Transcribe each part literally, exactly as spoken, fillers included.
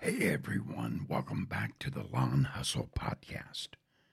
Hey everyone, welcome back to the Lawn Hustle Podcast.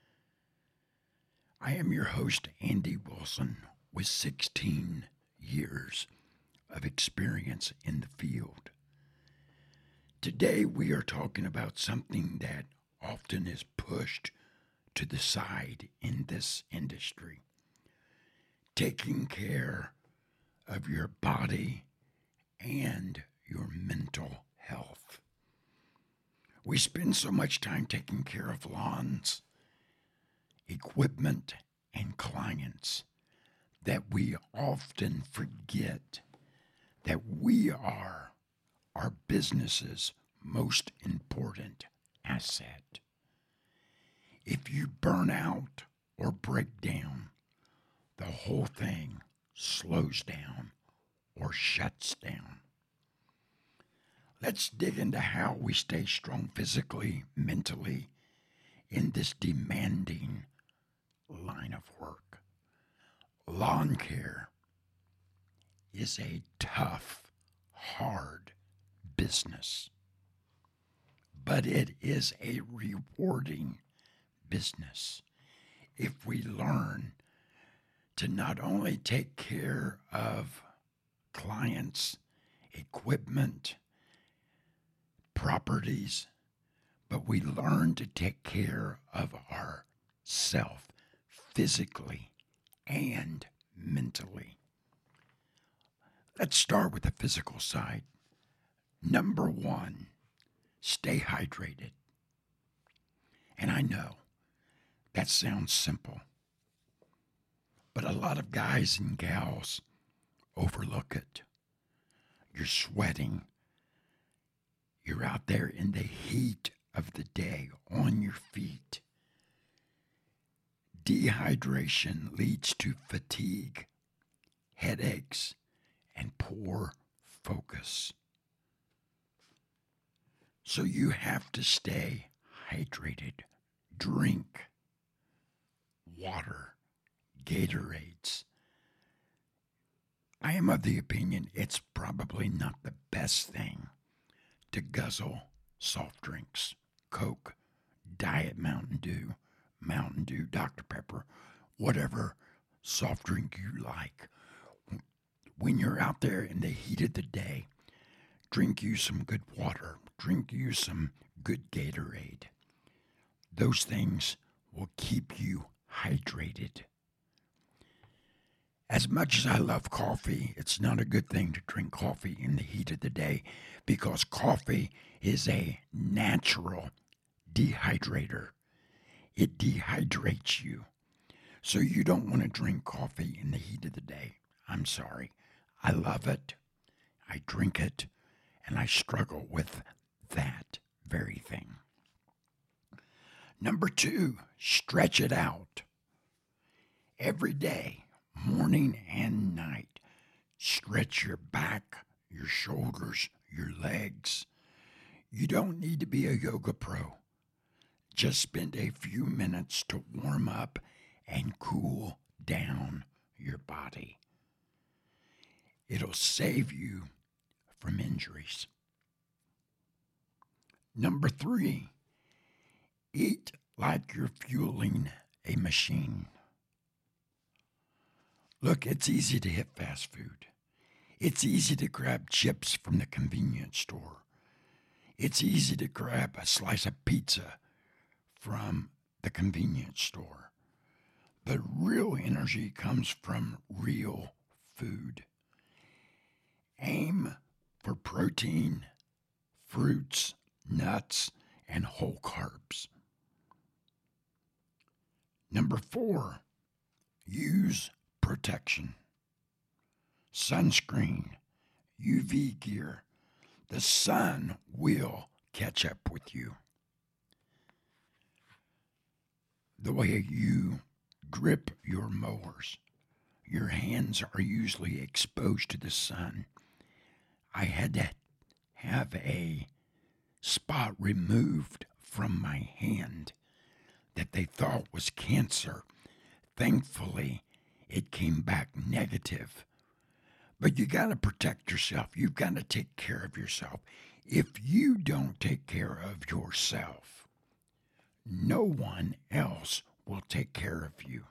I am your host, Andy Wilson, with sixteen years of experience in the field. Today we are talking about something that often is pushed to the side in this industry. Taking care of your body and your mental health. We spend so much time taking care of lawns, equipment, and clients that we often forget that we are our business's most important asset. If you burn out or break down, the whole thing slows down or shuts down. Let's dig into how we stay strong physically, mentally, in this demanding line of work. Lawn care is a tough, hard business, but it is a rewarding business if we learn to not only take care of clients, equipment, properties, but we learn to take care of ourselves physically and mentally. Let's start with the physical side. Number one, stay hydrated. And I know that sounds simple, but a lot of guys and gals overlook it. You're sweating. You're out there in the heat of the day on your feet. Dehydration leads to fatigue, headaches, and poor focus. So you have to stay hydrated. Drink water, Gatorades. I am of the opinion it's probably not the best thing to guzzle soft drinks, Coke, Diet Mountain Dew, Mountain Dew, Doctor Pepper, whatever soft drink you like. When you're out there in the heat of the day, drink you some good water, drink you some good Gatorade. Those things will keep you hydrated. As much as I love coffee, it's not a good thing to drink coffee in the heat of the day because coffee is a natural dehydrator. It dehydrates you. So you don't want to drink coffee in the heat of the day. I'm sorry. I love it. I drink it. And I struggle with that very thing. Number two, stretch it out. Every day, morning and night, stretch your back, your shoulders, your legs. You don't need to be a yoga pro. Just spend a few minutes to warm up and cool down your body. It'll save you from injuries. Number three, eat like you're fueling a machine. Look, it's easy to hit fast food. It's easy to grab chips from the convenience store. It's easy to grab a slice of pizza from the convenience store. But real energy comes from real food. Aim for protein, fruits, nuts, and whole carbs. Number four, use protection. Sunscreen, U V gear. The sun will catch up with you. The way you grip your mowers, your hands are usually exposed to the sun. I had to have a spot removed from my hand that they thought was cancer. Thankfully, it came back negative. But you got to protect yourself. You've got to take care of yourself. If you don't take care of yourself, no one else will take care of you.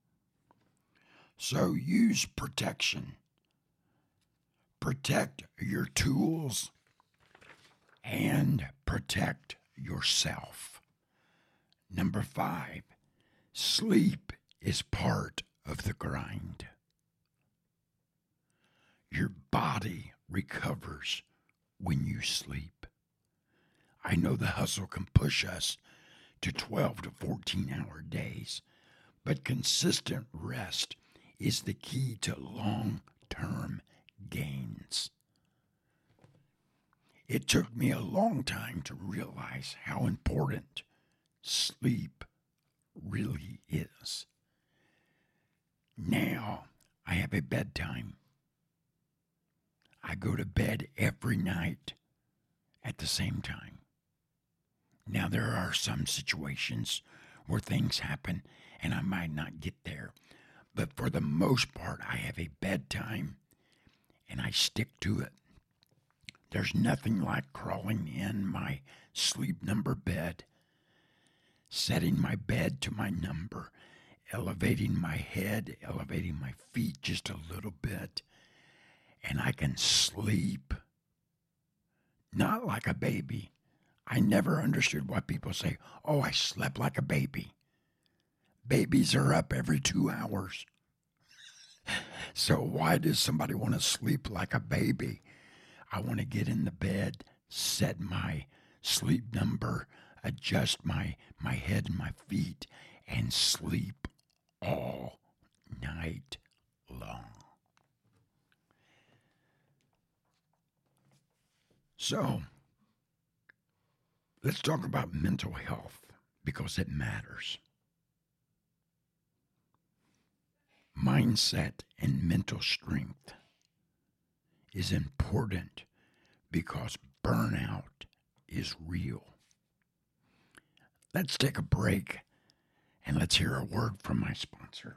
So use protection. Protect your tools and protect yourself. Number five, sleep is part of the grind. Your body recovers when you sleep. I know the hustle can push us to twelve to fourteen hour days, but consistent rest is the key to long-term gains. It took me a long time to realize how important sleep really is. Now I have a bedtime. I go to bed every night at the same time. Now, there are some situations where things happen and I might not get there, but for the most part, I have a bedtime and I stick to it. There's nothing like crawling in my sleep number bed, setting my bed to my number, elevating my head, elevating my feet just a little bit, and I can sleep. Not like a baby. I never understood why people say, oh, I slept like a baby. Babies are up every two hours. So why does somebody want to sleep like a baby? I want to get in the bed, set my sleep number, adjust my, my head and my feet, and sleep all night long. So, let's talk about mental health because it matters. Mindset and mental strength is important because burnout is real. Let's take a break and let's hear a word from my sponsor.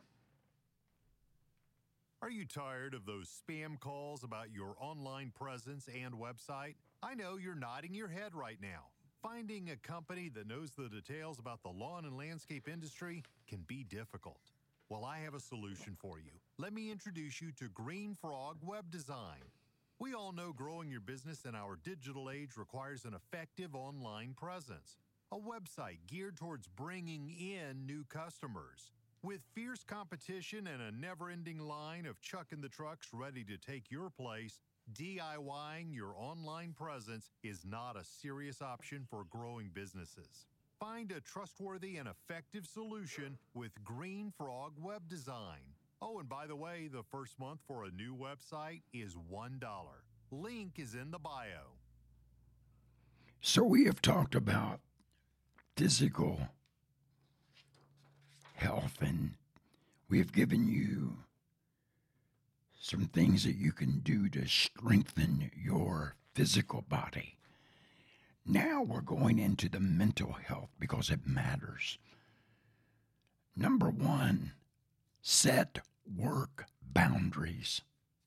Are you tired of those spam calls about your online presence and website? I know you're nodding your head right now. Finding a company that knows the details about the lawn and landscape industry can be difficult. Well, I have a solution for you. Let me introduce you to Green Frog Web Design. We all know growing your business in our digital age requires an effective online presence, a website geared towards bringing in new customers. With fierce competition and a never-ending line of chuck-in-the-trucks ready to take your place, DIYing your online presence is not a serious option for growing businesses. Find a trustworthy and effective solution with Green Frog Web Design. Oh, and by the way, the first month for a new website is one dollar. Link is in the bio. So we have talked about physical health, and we have given you some things that you can do to strengthen your physical body. Now we're going into the mental health because it matters. Number one, set work boundaries.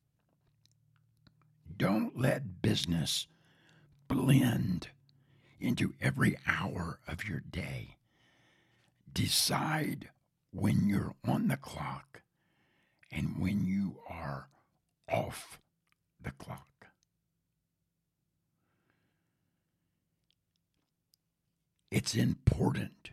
Don't let business blend into every hour of your day. Decide when you're on the clock and when you are off the clock. It's important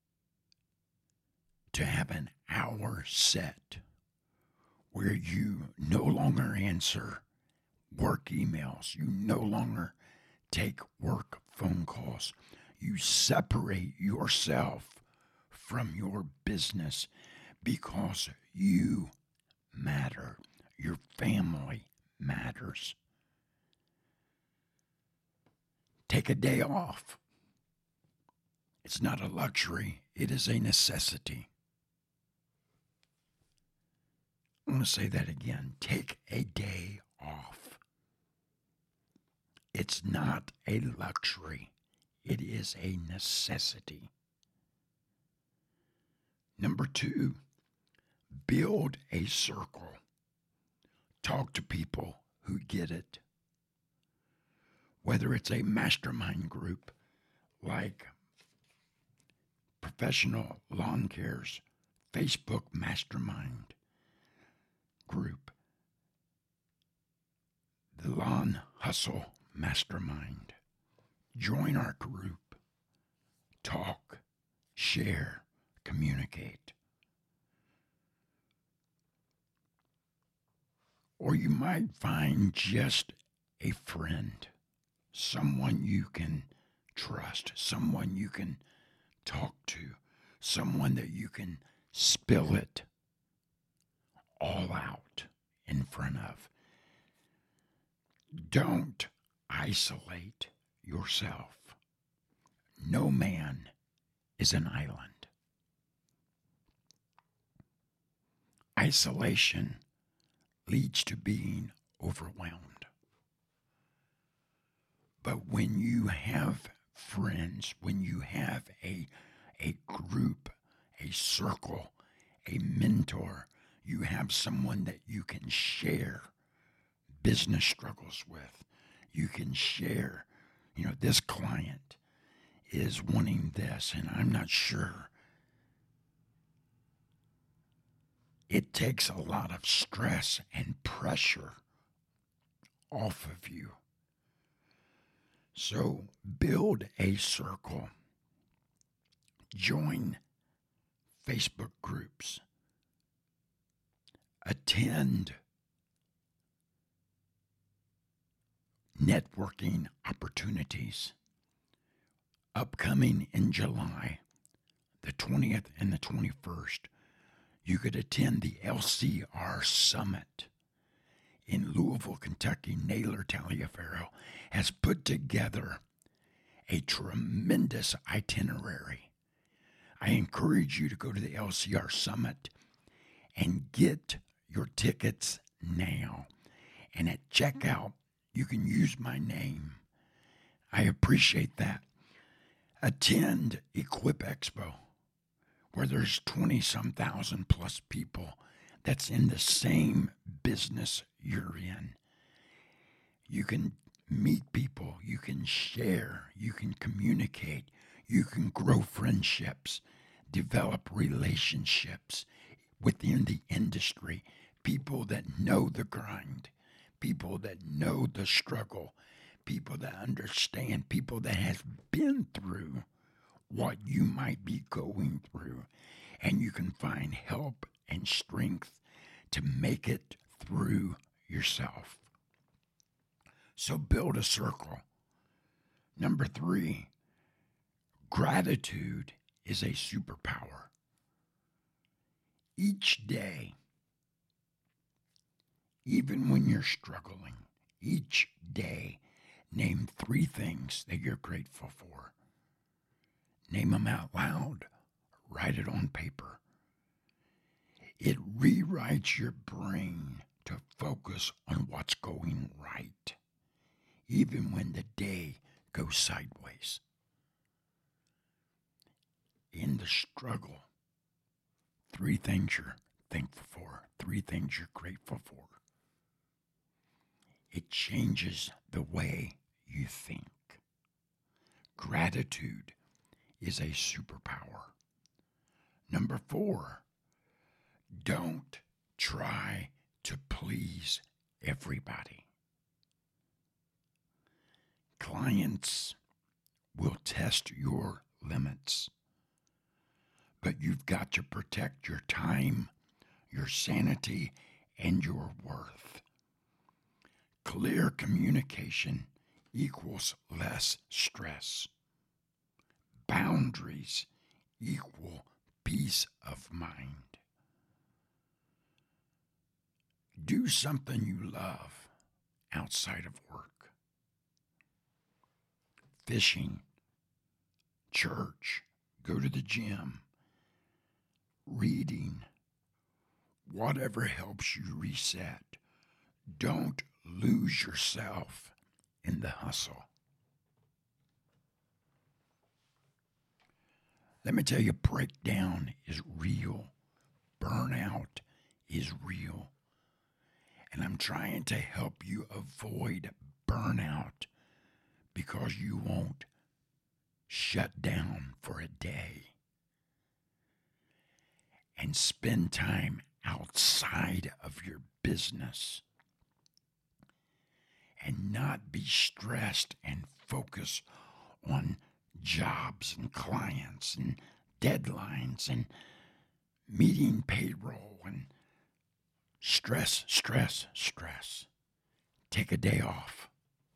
to have an hour set where you no longer answer work emails. You no longer take work phone calls. You separate yourself from your business because you matter. Your family matters. Take a day off. It's not a luxury, it is a necessity. I want to say that again. Take a day off. It's not a luxury, it is a necessity. Number two, build a circle. Talk to people who get it. whether it's a mastermind group like Professional Lawn Care's Facebook Mastermind group, the Lawn Hustle Mastermind. Join our group. Talk, share, communicate. Or you might find just a friend, someone you can trust, someone you can talk to, someone that you can spill it all out in front of. Don't isolate yourself. No man is an island. Isolation leads to being overwhelmed. But when you have friends, when you have a, a group, a circle, a mentor, you have someone that you can share business struggles with. You can share, you know, this client is wanting this, and I'm not sure. It takes a lot of stress and pressure off of you. So build a circle. Join Facebook groups. Attend networking opportunities. Upcoming in July, the twentieth and the twenty-first, you could attend the L C R Summit in Louisville, Kentucky. Naylor Taliaferro has put together a tremendous itinerary. I encourage you to go to the L C R Summit and get your tickets now. And at checkout, you can use my name. I appreciate that. Attend Equip Expo, where there's twenty-some thousand plus people that's in the same business you're in. You can meet people, you can share, you can communicate, you can grow friendships, develop relationships within the industry, people that know the grind, people that know the struggle, people that understand, people that have been through what you might be going through, and you can find help and strength to make it through yourself. So build a circle. Number three, gratitude is a superpower. Each day, even when you're struggling, each day, name three things that you're grateful for. Name them out loud. Write it on paper. It rewrites your brain to focus on what's going right, even when the day goes sideways. In the struggle, three things you're thankful for, three things you're grateful for. It changes the way you think. Gratitude is a superpower. Number four, don't try to please everybody. Clients will test your limits, but you've got to protect your time, your sanity, and your worth. Clear communication equals less stress. Boundaries equal peace of mind. Do something you love outside of work. Fishing, church, go to the gym, reading, whatever helps you reset. Don't lose yourself in the hustle. Let me tell you, breakdown is real. Burnout is real. And I'm trying to help you avoid burnout because you won't shut down for a day and spend time outside of your business and not be stressed and focus on jobs and clients and deadlines and meeting payroll and stress, stress, stress. Take a day off.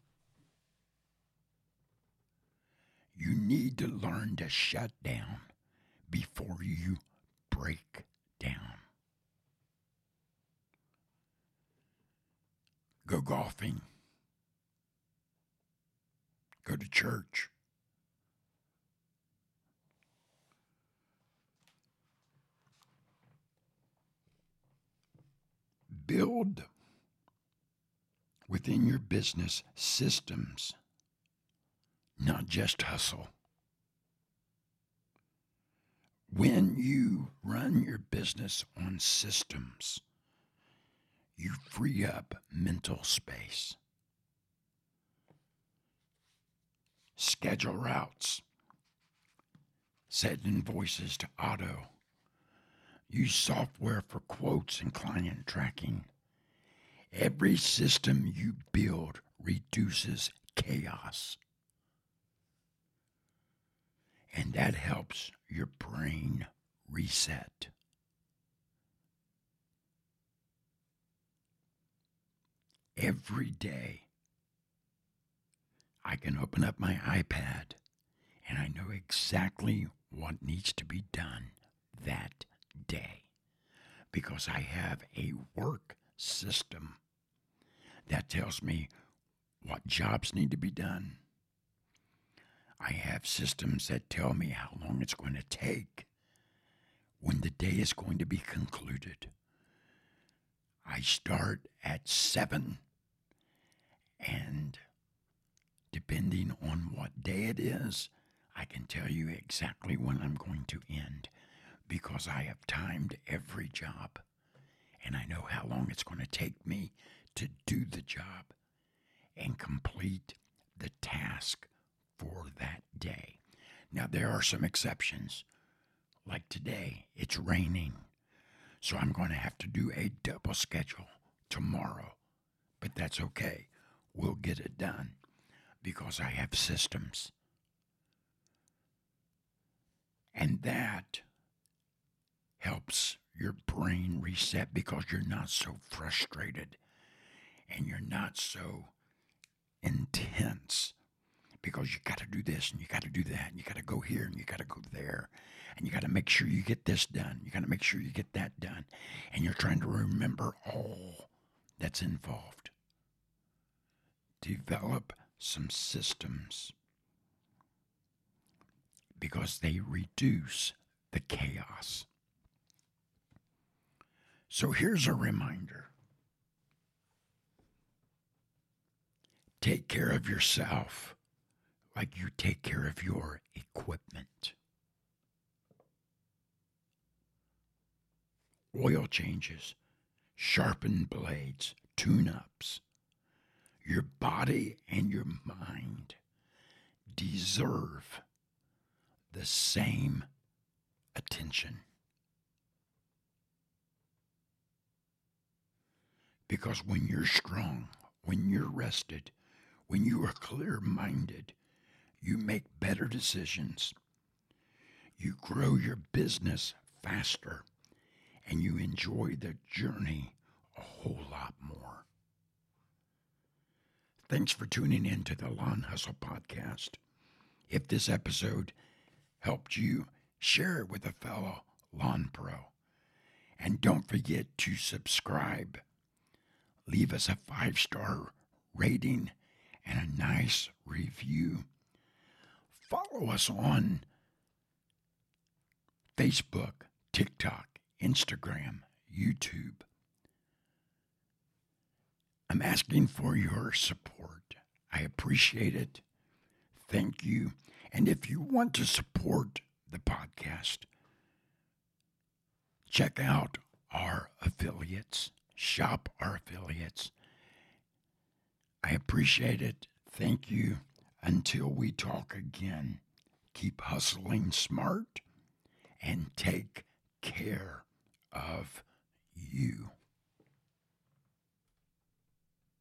You need to learn to shut down before you break down. Go golfing. Go to church. Build within your business systems, not just hustle. When you run your business on systems, you free up mental space. Schedule routes. Set invoices to auto. Use software for quotes and client tracking. Every system you build reduces chaos. And that helps your brain reset. Every day, I can open up my iPad and I know exactly what needs to be done that day because I have a work system that tells me what jobs need to be done. I have systems that tell me how long it's going to take, when the day is going to be concluded. I start at seven, and depending on what day it is, I can tell you exactly when I'm going to end because I have timed every job, and I know how long it's going to take me to do the job and complete the task for that day. Now, there are some exceptions. Like today, it's raining, so I'm going to have to do a double schedule tomorrow. But that's okay. We'll get it done because I have systems. And that helps your brain reset because you're not so frustrated and you're not so intense because you got to do this and you got to do that and you got to go here and you got to go there and you got to make sure you get this done. You got to make sure you get that done. And you're trying to remember all that's involved. Develop some systems because they reduce the chaos. So here's a reminder. Take care of yourself like you take care of your equipment. Oil changes, sharpened blades, tune-ups. Your body and your mind deserve the same attention. Because when you're strong, when you're rested, when you are clear-minded, you make better decisions. You grow your business faster, and you enjoy the journey a whole lot more. Thanks for tuning in to the Lawn Hustle Podcast. If this episode helped you, share it with a fellow lawn pro. And don't forget to subscribe. Leave us a five-star rating and a nice review. Follow us on Facebook, TikTok, Instagram, YouTube. I'm asking for your support. I appreciate it. Thank you. And if you want to support the podcast, check out our affiliates. Shop our affiliates. I appreciate it. Thank you. Until we talk again, keep hustling smart and take care of you.